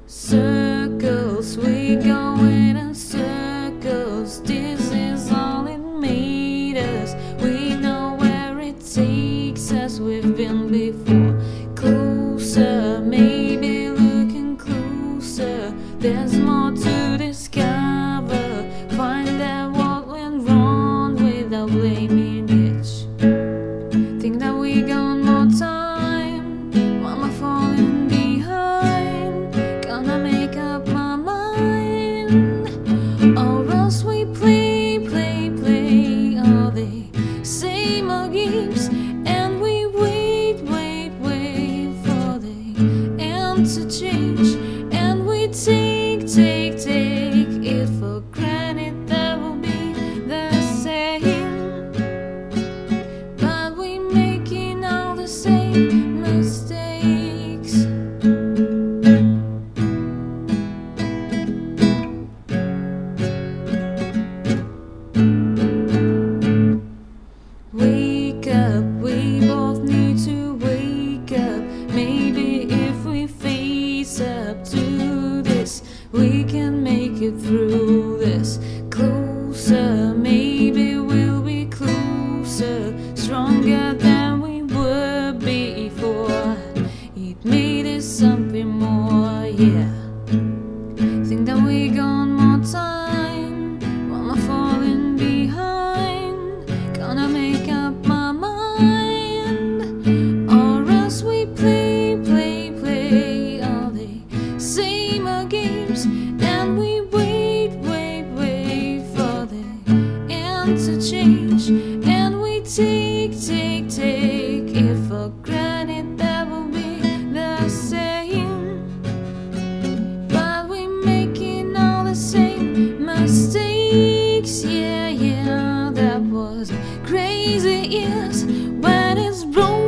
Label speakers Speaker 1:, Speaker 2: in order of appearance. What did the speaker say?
Speaker 1: Circles, we go in circles. This is all it made us. We know where it takes us. We've been before. Closer, maybe looking closer. There's more to discover. Find out what went wrong without blaming each. Think that we got more time. Why am I falling behind? Gonna make up my mind, or else we play all the same old games, and we wait for the end to change, and we take it for granted that we'll be the same, but we making all the same mistakes. Wake up, we both need to wake up. Maybe if we face up to this, we can make it through this. Closer, maybe we'll be closer, stronger than we were before. It made us something more, yeah. Think that we got more time. Why am I falling behind? Gonna make up my mind, or else we play all the same old games, and we wait for the end to change, and we take it for granted that we'll be the same, but we making all the same mistakes. Yeah, that was crazy years when it's wrong.